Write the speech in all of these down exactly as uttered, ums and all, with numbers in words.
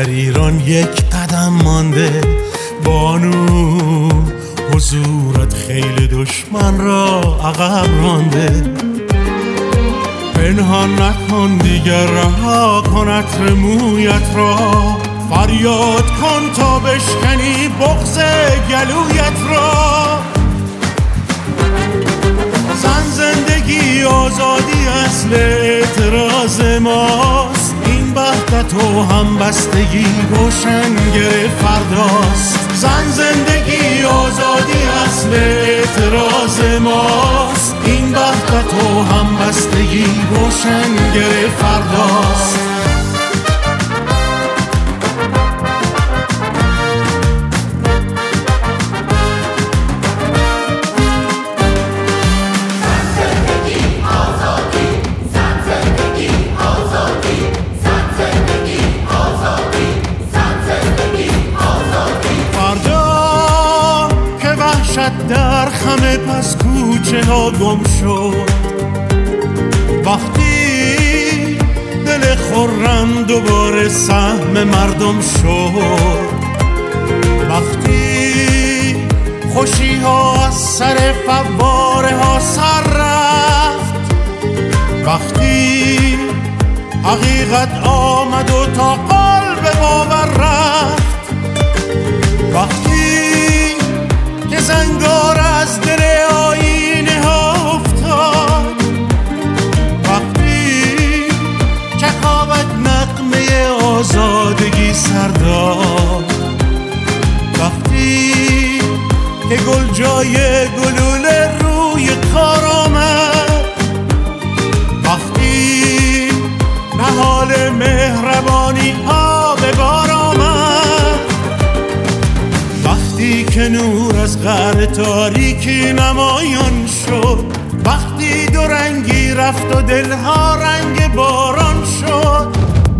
در ایران یک قدم مانده بانو، حضورت خیلی دشمن را عقب رانده. پنهان نکن دیگر، رها کن عطر مویت را، فریاد کن تا بشکنی بغض گلویت را. زن زندگی آزادی اصل اعتراض ماست، این وحدت و همبستگی روشنگر فرداست. زن زندگی آزادی اصل اعتراض ماست، این وحدت و همبستگی روشنگر فرداست. در خم پس کوچه ها گم شد، وقتی دل خرم دوباره سهم مردم شد، وقتی خوشی ها از سر فواره ها سر رفت، وقتی حقیقت آمد و تا قلب باور رفت، وقتی که زنگار از دل آینه ها افتاد، وقتی چکاوک نغمه آزادگی سر داد، وقتی که گل جای گلوله روی کار آمد، وقتی نهال مهربانی ها به بار آمد، وقتی که نور از قعر تاریکی نمایان شد، وقتی دو رنگی رفت و دلها رنگ باران شد،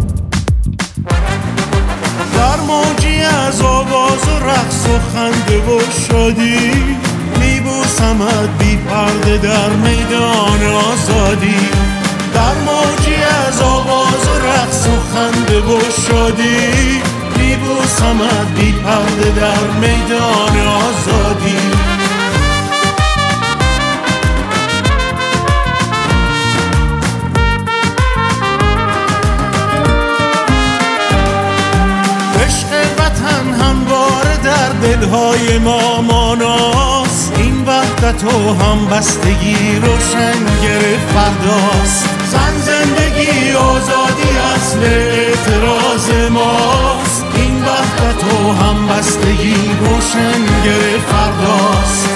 در موجی از آواز و رقص و خنده و شادی میبوسمت بی پرده در میدان آزادی. در موجی از آواز و رقص و خنده و شادی میبوسمت بی پرده در میدان آزادی. عشق وطن همواره در دلهای ما ماناست، این وحدت و همبستگی روشنگر فرداست. زن زندگی آزادی اصل اعتراض ماست، این وحدت و همبستگی روشنگر فرداست.